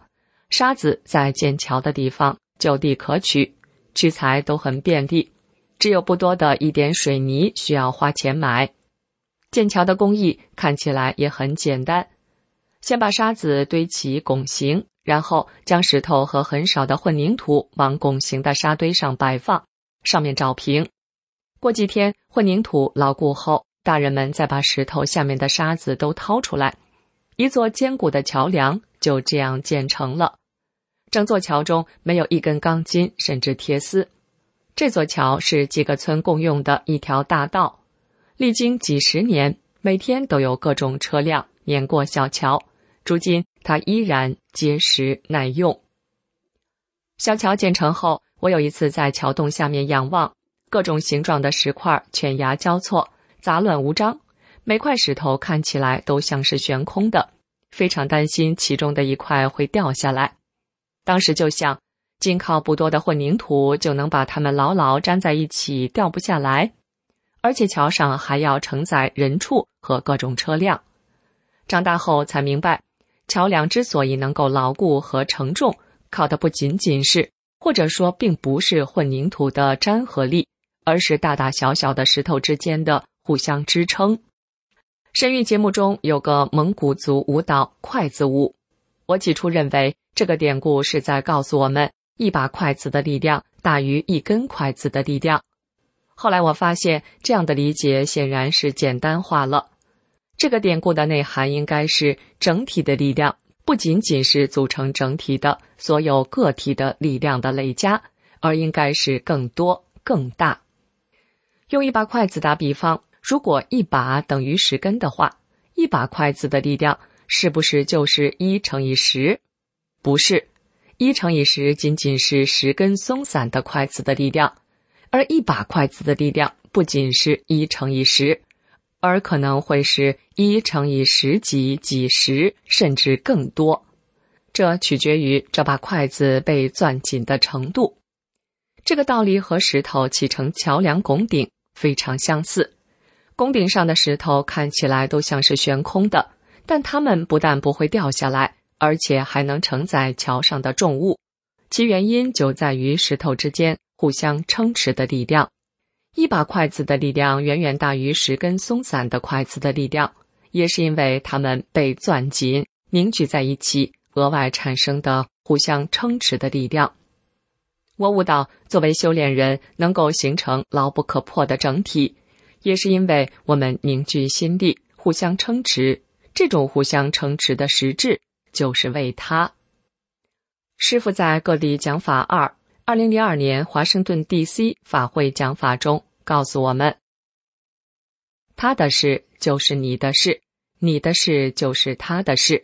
沙子在建桥的地方就地可取，取材都很便利，只有不多的一点水泥需要花钱买。建桥的工艺看起来也很简单，先把沙子堆起拱形，然后将石头和很少的混凝土往拱形的沙堆上摆放，上面照平。过几天混凝土牢固后，大人们再把石头下面的沙子都掏出来，一座坚固的桥梁就这样建成了。整座桥中没有一根钢筋甚至铁丝。这座桥是几个村共用的一条大道，历经几十年，每天都有各种车辆碾过小桥，如今它依然结实耐用。小桥建成后，我有一次在桥洞下面仰望，各种形状的石块犬牙交错，杂乱无章，每块石头看起来都像是悬空的，非常担心其中的一块会掉下来。当时就想，仅靠不多的混凝土就能把它们牢牢粘在一起，掉不下来，而且桥上还要承载人畜和各种车辆。长大后才明白，桥梁之所以能够牢固和承重，靠的不仅仅是，或者说并不是混凝土的粘合力，而是大大小小的石头之间的互相支撑。神谕节目中有个蒙古族舞蹈筷子舞，我起初认为这个典故是在告诉我们，一把筷子的力量大于一根筷子的力量。后来我发现，这样的理解显然是简单化了。这个典故的内涵应该是，整体的力量不仅仅是组成整体的所有个体的力量的累加，而应该是更多更大。用一把筷子打比方，如果一把等于十根的话，一把筷子的力量是不是就是一乘以十？不是，一乘以十仅仅是十根松散的筷子的力量，而一把筷子的力量不仅是一乘以十，而可能会是一乘以十几几十，甚至更多。这取决于这把筷子被攥紧的程度。这个道理和石头砌成桥梁拱顶非常相似。拱顶上的石头看起来都像是悬空的，但它们不但不会掉下来，而且还能承载桥上的重物。其原因就在于石头之间互相撑持的力量。一把筷子的力量远远大于十根松散的筷子的力量，也是因为它们被攥紧凝聚在一起，额外产生的互相撑持的力量。我悟到，作为修炼人能够形成牢不可破的整体，也是因为我们凝聚心力，互相撑持。这种互相撑持的实质就是为他。师父在各地讲法二二零零二年华盛顿 D C 法会讲法中告诉我们，他的事就是你的事，你的事就是他的事。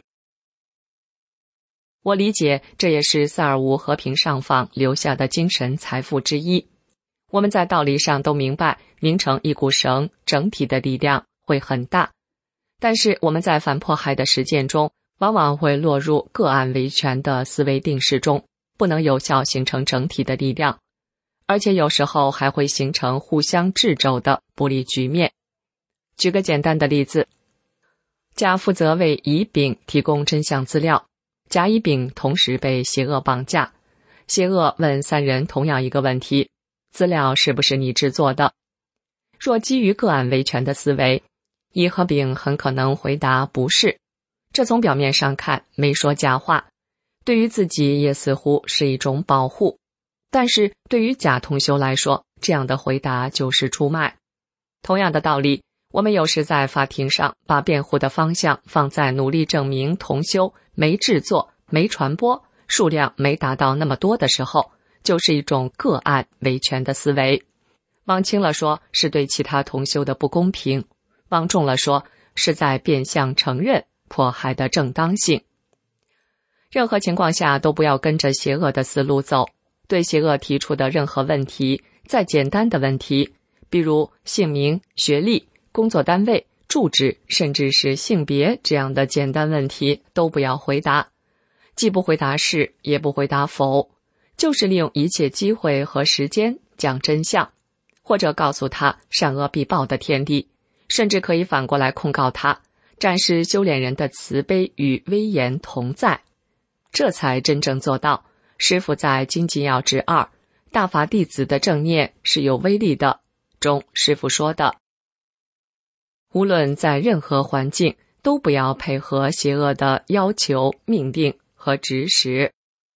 我理解，这也是萨尔乌和平上访留下的精神财富之一。我们在道理上都明白，拧成一股绳，整体的力量会很大。但是我们在反迫害的实践中，往往会落入个案维权的思维定式中，不能有效形成整体的力量，而且有时候还会形成互相掣肘的不利局面。举个简单的例子，甲负责为乙丙提供真相资料，甲乙丙同时被邪恶绑架，邪恶问三人同样一个问题：资料是不是你制作的？若基于个案维权的思维，乙和丙很可能回答不是，这从表面上看没说假话，对于自己也似乎是一种保护。但是对于甲同修来说，这样的回答就是出卖。同样的道理，我们有时在法庭上把辩护的方向放在努力证明同修没制作、没传播、数量没达到那么多的时候，就是一种个案维权的思维。往轻了说，是对其他同修的不公平；往重了说，是在变相承认迫害的正当性。任何情况下都不要跟着邪恶的思路走，对邪恶提出的任何问题，再简单的问题，比如姓名、学历、工作单位、住址，甚至是性别这样的简单问题，都不要回答。既不回答是，也不回答否，就是利用一切机会和时间讲真相，或者告诉他善恶必报的天理，甚至可以反过来控告他，展示修炼人的慈悲与威严同在。 这才真正做到师父在《经纪要旨二大法弟子的正念是有威力的中，师父说的，无论在任何环境都不要配合邪恶的要求、命令和指使。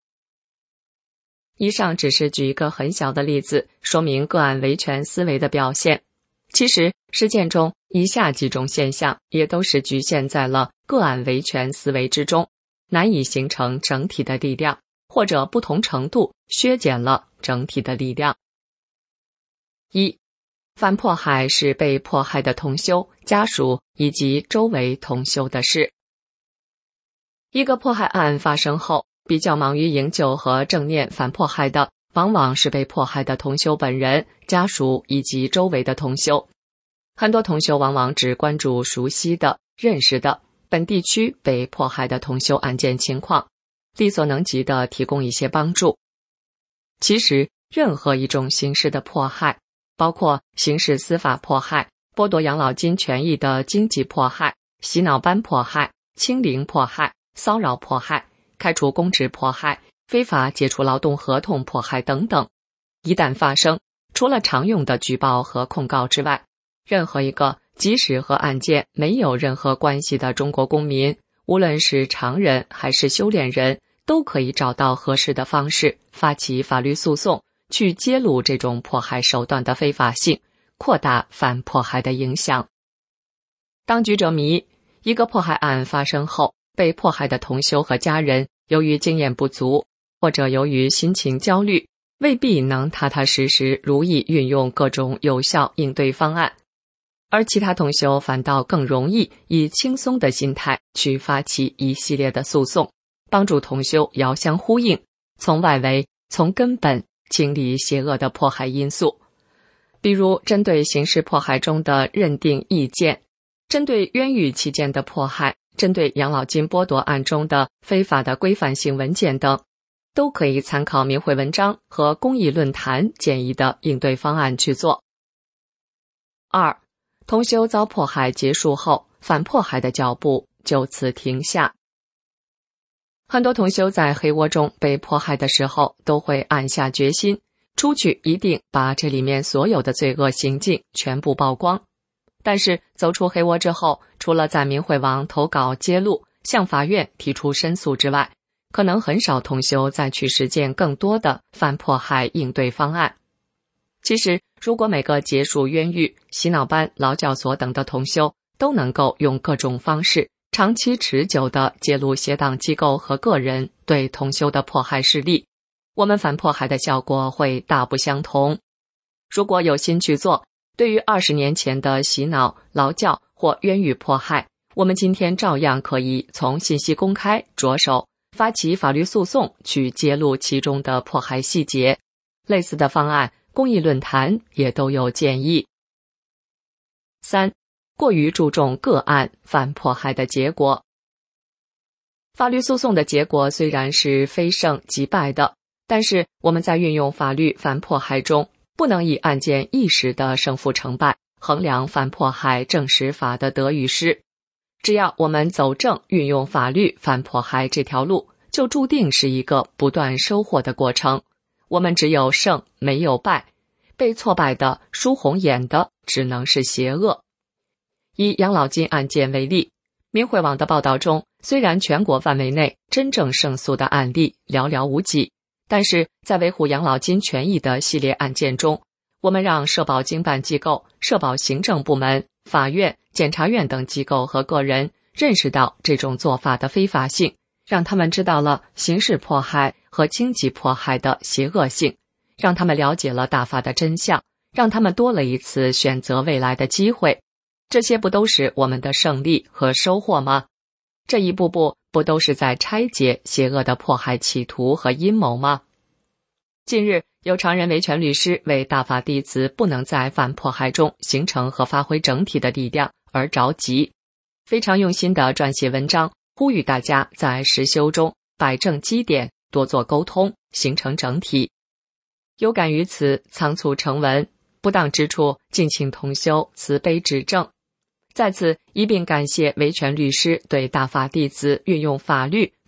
以上只是举一个很小的例子，说明个案维权思维的表现。其实实践中以下几种现象也都是局限在了个案维权思维之中，难以形成整体的力量，或者不同程度削减了整体的力量。一、反迫害是被迫害的同修、家属以及周围同修的事。一个迫害案发生后，比较忙于营救和正念反迫害的，往往是被迫害的同修本人、家属以及周围的同修。很多同修往往只关注熟悉的、认识的本地区被迫害的同修案件情况，力所能及地提供一些帮助。其实，任何一种形式的迫害，包括刑事司法迫害、剥夺养老金权益的经济迫害、洗脑班迫害、清零迫害、骚扰迫害、开除公职迫害、非法解除劳动合同迫害等等，一旦发生，除了常用的举报和控告之外，任何一个即使和案件没有任何关系的中国公民，无论是常人还是修炼人，都可以找到合适的方式发起法律诉讼，去揭露这种迫害手段的非法性，扩大反迫害的影响。当局者迷，一个迫害案发生后，被迫害的同修和家人由于经验不足，或者由于心情焦虑，未必能踏踏实实如意运用各种有效应对方案，而其他同修反倒更容易以轻松的心态去发起一系列的诉讼，帮助同修遥相呼应，从外围、从根本清理邪恶的迫害因素。比如针对刑事迫害中的认定意见，针对冤狱期间的迫害，针对养老金剥夺案中的非法的规范性文件等，都可以参考明慧文章和公益论坛建议的应对方案去做。二、同修遭迫害结束后，反迫害的脚步就此停下。很多同修在黑窝中被迫害的时候，都会暗下决心，出去一定把这里面所有的罪恶行径全部曝光。但是走出黑窝之后，除了在明慧网投稿揭露，向法院提出申诉之外，可能很少同修再去实践更多的反迫害应对方案。其实，如果每个结束冤狱、洗脑班、劳教所等的同修都能够用各种方式长期持久地揭露邪党机构和个人对同修的迫害事例，我们反迫害的效果会大不相同。如果有心去做，对于二十年前的洗脑、劳教或冤狱迫害，我们今天照样可以从信息公开着手，发起法律诉讼去揭露其中的迫害细节。类似的方案，公益论坛也都有建议。三、过于注重个案反迫害的结果。法律诉讼的结果虽然是非胜即败的，但是我们在运用法律反迫害中，不能以案件一时的胜负成败衡量反迫害正实法的得与失。只要我们走正运用法律反迫害这条路，就注定是一个不断收获的过程。我们只有胜没有败，被挫败的、输红眼的只能是邪恶。以养老金案件为例，明慧网的报道中，虽然全国范围内真正胜诉的案例寥寥无几，但是在维护养老金权益的系列案件中，我们让社保经办机构、社保行政部门、法院、检察院等机构和个人认识到这种做法的非法性，让他们知道了刑事迫害和经济迫害的邪恶性，让他们了解了大法的真相，让他们多了一次选择未来的机会。这些不都是我们的胜利和收获吗？这一步步不都是在拆解邪恶的迫害企图和阴谋吗？近日，有常人维权律师为大法弟子不能在反迫害中形成和发挥整体的力量而着急，非常用心地撰写文章，呼吁大家在实修中摆正基点，多做沟通，形成整体。有感于此，仓促成文，不当之处，敬请同修慈悲指正。在此一并感谢维权律师对大法弟子运用法律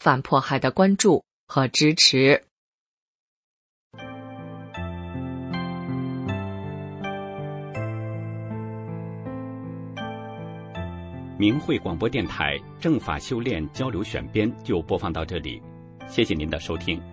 反迫害的关注和支持。 明慧广播电台正法修炼交流选编就播放到这里，谢谢您的收听。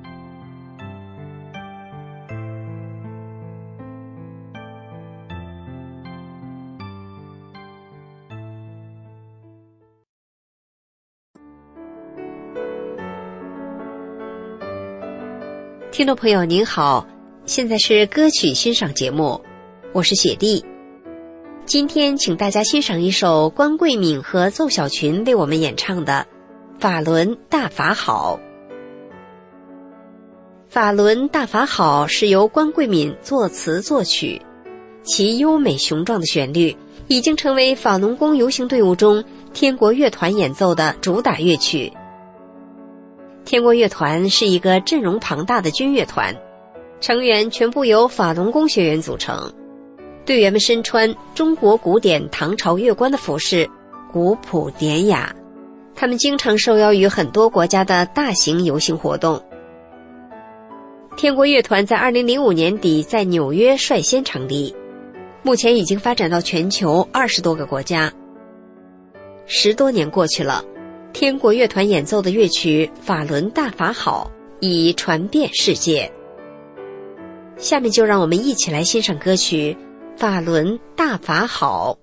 听众朋友您好，现在是歌曲欣赏节目，我是雪莉。今天请大家欣赏一首关桂敏和奏小群为我们演唱的《法轮大法好》。《法轮大法好》是由关桂敏作词作曲，其优美雄壮的旋律已经成为法轮功游行队伍中天国乐团演奏的主打乐曲。天国乐团是一个阵容庞大的军乐团，成员全部由法轮功学员组成，队员们身穿中国古典唐朝乐官的服饰，古朴典雅。他们经常受邀于很多国家的大型游行活动。天国乐团在二零零五年底在纽约率先成立，目前已经发展到全球二十多个国家。十多年过去了，天国乐团演奏的乐曲《法轮大法好》已传遍世界。下面就让我们一起来欣赏歌曲《法轮大法好》。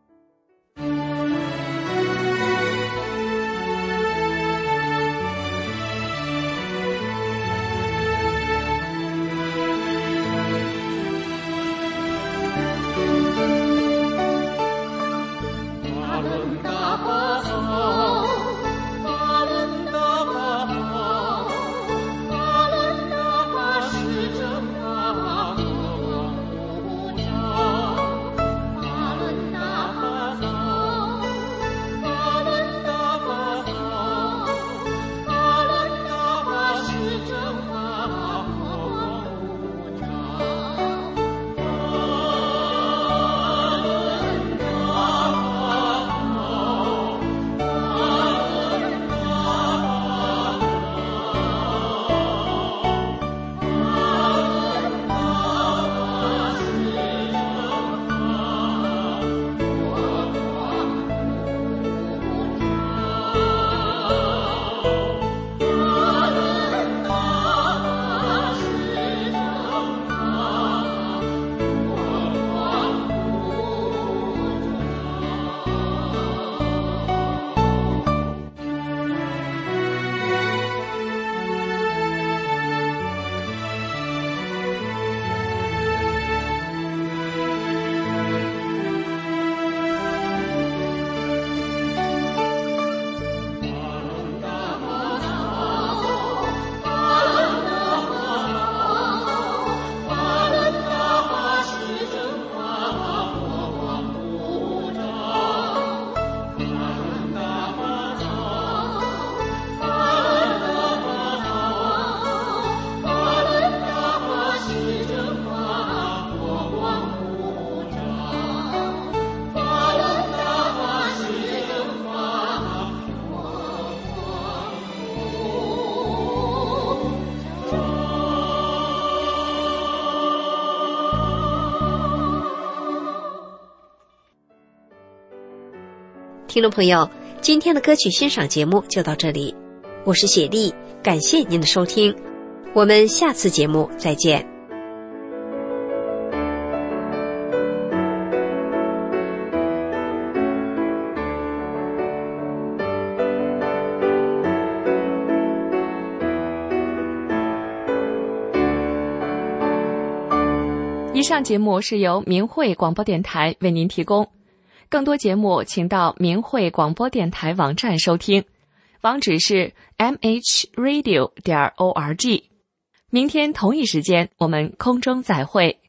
听众朋友，今天的歌曲欣赏节目就到这里，我是雪莉，感谢您的收听，我们下次节目再见。 以上节目是由明慧广播电台为您提供，更多节目请到明慧广播电台网站收听，网址是 m h radio 点 org。明天同一时间我们空中再会。